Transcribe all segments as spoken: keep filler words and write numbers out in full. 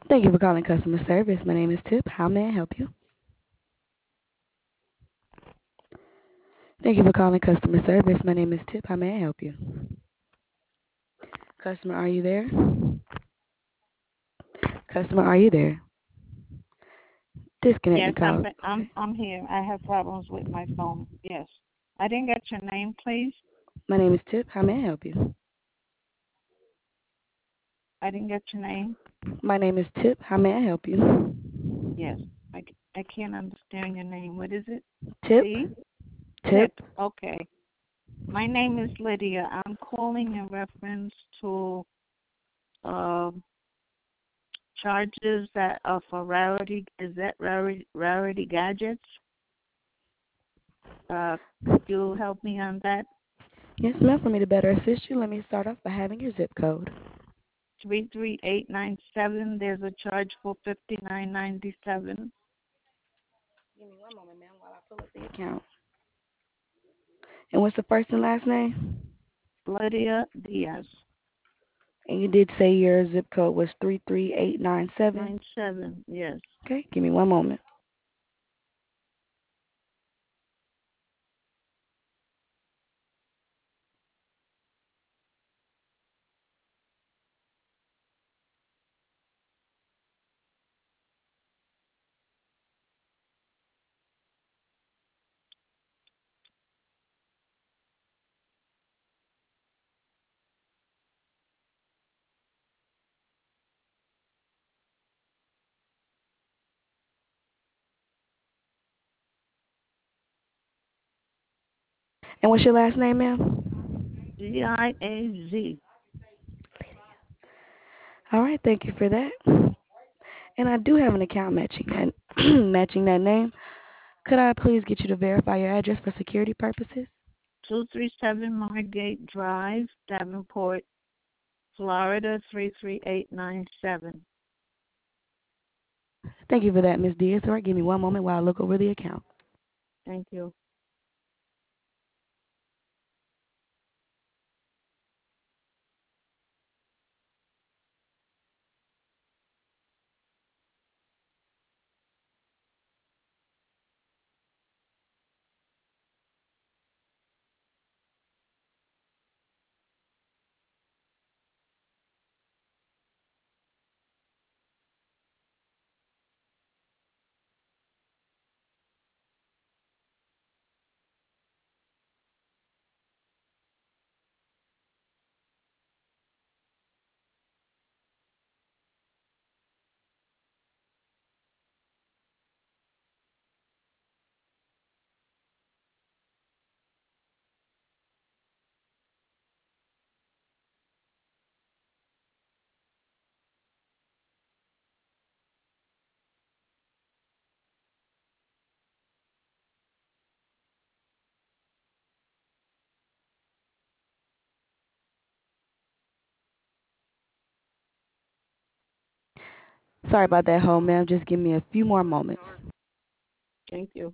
Thank you for calling customer service. My name is Tip. How may I help you? Thank you for calling customer service. My name is Tip. How may I help you? Customer, are you there? Customer, are you there? Disconnecting Yes, I'm call. I'm Okay. I'm here. I have problems with my phone. Yes. I didn't get your name, please. My name is Tip. How may I help you? I didn't get your name. My name is Tip. How may I help you? Yes. I, c- I can't understand your name. What is it? Tip? T? Tip? Tip. Okay. My name is Lydia. I'm calling in reference to um charges that are for Rarity. Is that Rarity, Rarity Gadgets? Uh, could you help me on that? Yes, ma'am. For me to better assist you, let me start off by having your zip code. Three three eight nine seven. There's a charge for fifty nine ninety seven. Give me one moment, ma'am, while I pull up the account. And what's the first and last name? Lydia Diaz. And you did say your zip code was three three eight nine seven. Nine seven. Yes. Okay, give me one moment. And what's your last name, ma'am? G I A Z. All right, thank you for that. And I do have an account matching that matching that name. Could I please get you to verify your address for security purposes? Two three seven Margate Drive, Davenport, Florida three three eight nine seven. Thank you for that, Miss Diaz. All right, give me one moment while I look over the account. Thank you. Sorry about that, home ma'am. Just give me a few more moments. Thank you.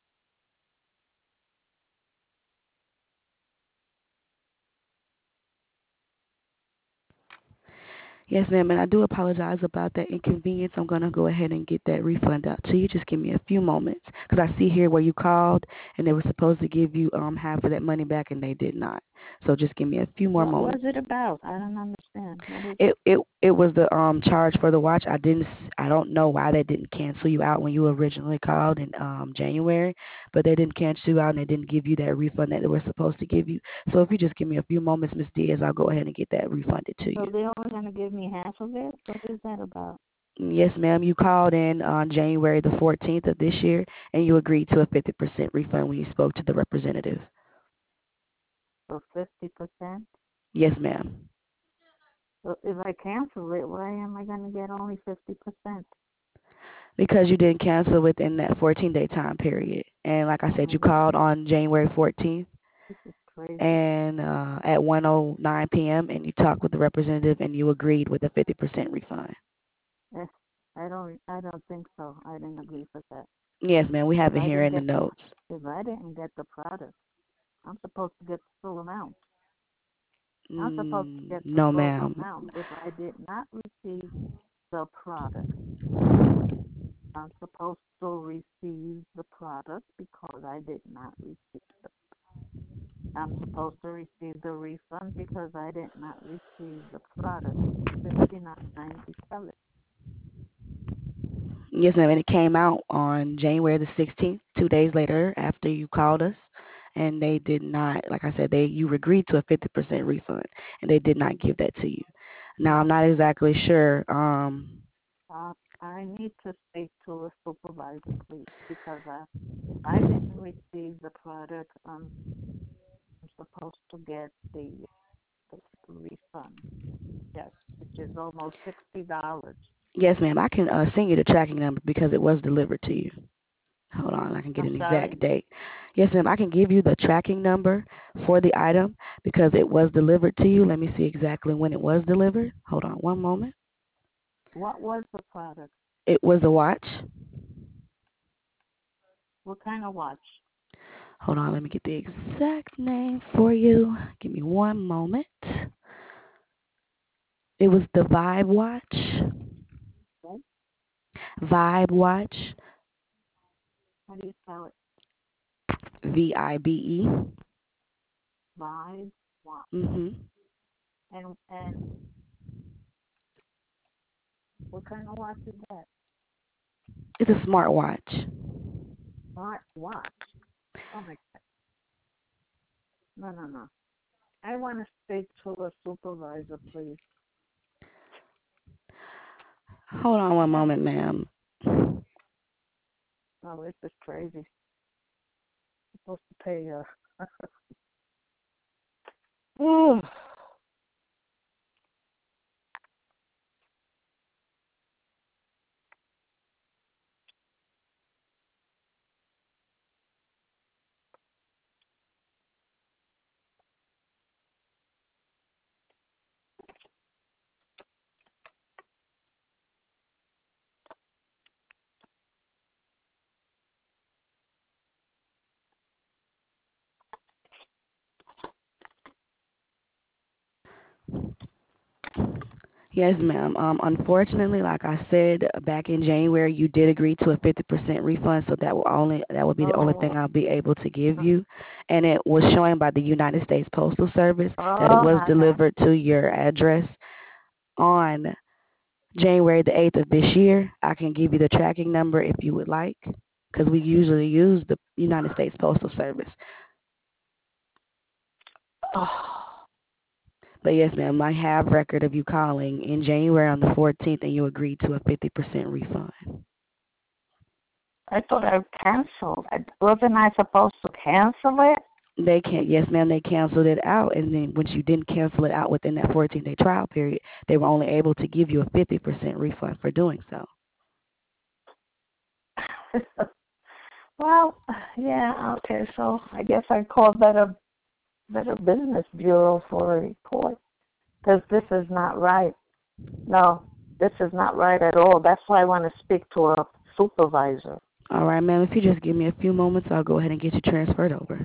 Yes, ma'am, and I do apologize about that inconvenience. I'm gonna go ahead and get that refund out to you. Just give me a few moments, because I see here where you called and they were supposed to give you um half of that money back and they did not. So just give me a few more What was moments. it about? I don't understand. What is it? It it it was the um charge for the watch. I didn't s- I don't know why they didn't cancel you out when you originally called in um January, but they didn't cancel you out and they didn't give you that refund that they were supposed to give you. So if you just give me a few moments, Miss Diaz, I'll go ahead and get that refunded to So you. they're only going to give me half of it? What is that about? Yes, ma'am. You called in on January the fourteenth of this year and you agreed to a fifty percent refund when you spoke to the representative. For fifty percent? Yes, ma'am. So if I cancel it, why am I going to get only fifty percent? Because you didn't cancel within that fourteen day time period. And like I Oh said, my you God. called on January fourteenth This is crazy. and uh, at one oh nine p m and you talked with the representative and you agreed with a fifty percent refund. Eh, I don't I don't think so. I didn't agree for that. Yes, ma'am. We If have it I here didn't in the get the notes. if I didn't get the product, I'm supposed to get the full amount. I'm supposed to Mm, get the no, full ma'am. amount. If I did not receive the product. I'm supposed to receive the product because I did not receive the I'm supposed to receive the refund because I did not receive the product. Fifty nine ninety seven. Yes, ma'am. And it came out on January the sixteenth, two days later after you called us. And they did not, like I said, they you agreed to a fifty percent refund, and they did not give that to you. Now I'm not exactly sure. Um, Uh, I need to speak to a supervisor, please, because I, if I didn't receive the product, um, I'm supposed to get the, the refund. Yes, which is almost sixty dollars. yes, ma'am. I can uh, send you the tracking number because it was delivered to you. Hold on, I can get I'm an sorry. exact date. Yes, ma'am. I can give you the tracking number for the item because it was delivered to you. Let me see exactly when it was delivered. Hold on one moment. What was the product? It was a watch. What kind of watch? Hold on, let me get the exact name for you. Give me one moment. It was the Vibe Watch. Okay. Vibe Watch. How do you spell it? V I B E. Vibe watch. Mhm. And and what kind of watch is that? It's a smart watch. Smart watch. Oh my God. No, no, no. I want to speak to a supervisor, please. Hold on one Yeah. moment, ma'am. Oh, this is crazy. Supposed to pay. Uh. Ooh. Yes, ma'am. Um, unfortunately, like I said back in January, you did agree to a fifty percent refund, so that will only that will be the only Oh. thing I'll be able to give you. And it was showing by the United States Postal Service that it Oh was my God. delivered to your address on January the eighth of this year. I can give you the tracking number if you would like, because we usually use the United States Postal Service. Oh. But yes, ma'am, I have record of you calling in January on the fourteenth, and you agreed to a fifty percent refund. I thought I canceled. I, wasn't I supposed to cancel it? They can't. Yes, ma'am. They canceled it out, and then once you didn't cancel it out within that fourteen-day trial period, they were only able to give you a fifty percent refund for doing so. Well, yeah. Okay. So I guess I called Better Better Business Bureau for a report because this is not right. No, this is not right at all. That's why I want to speak to a supervisor. All right, ma'am. If you just give me a few moments, I'll go ahead and get you transferred over.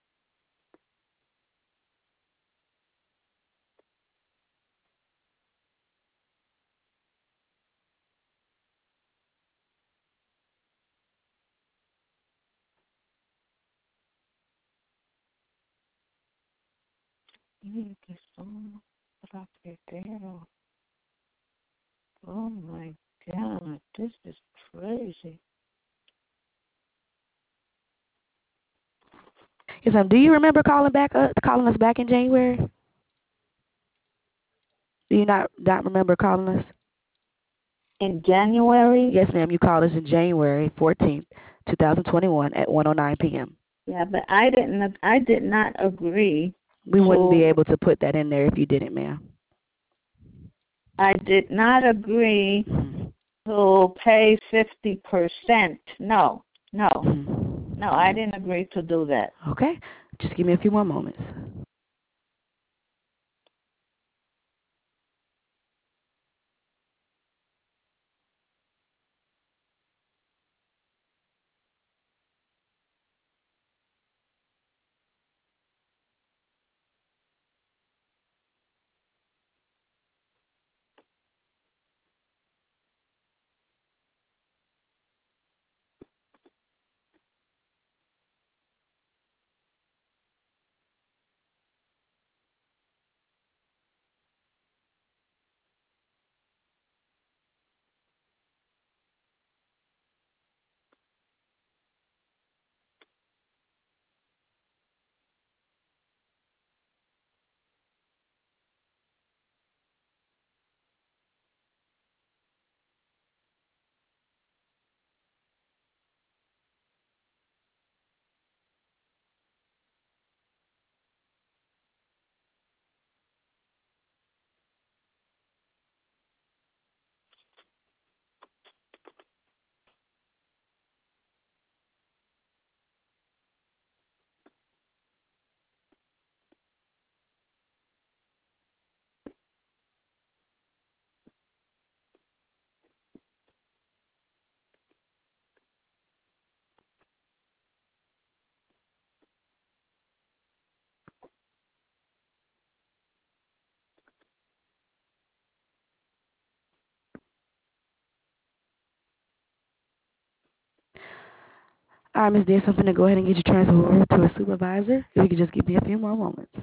Mm, que son traqueteros. Oh my God, this is crazy. Yes, ma'am. Do you remember calling back? Uh, calling us back in January? Do you not not remember calling us? In January? Yes, ma'am. You called us in January fourteenth, two thousand twenty-one at one oh nine p.m. Yeah, but I didn't. I did not agree We wouldn't be to. able to put that in there if you didn't, ma'am. I did not agree Mhm. to pay fifty percent. No, no, Mhm. no. I didn't agree to do that. Okay. Just give me a few more moments. All right, Miss Davis, I'm going to go ahead and get you transferred over to a supervisor. If you could just give me a few more moments.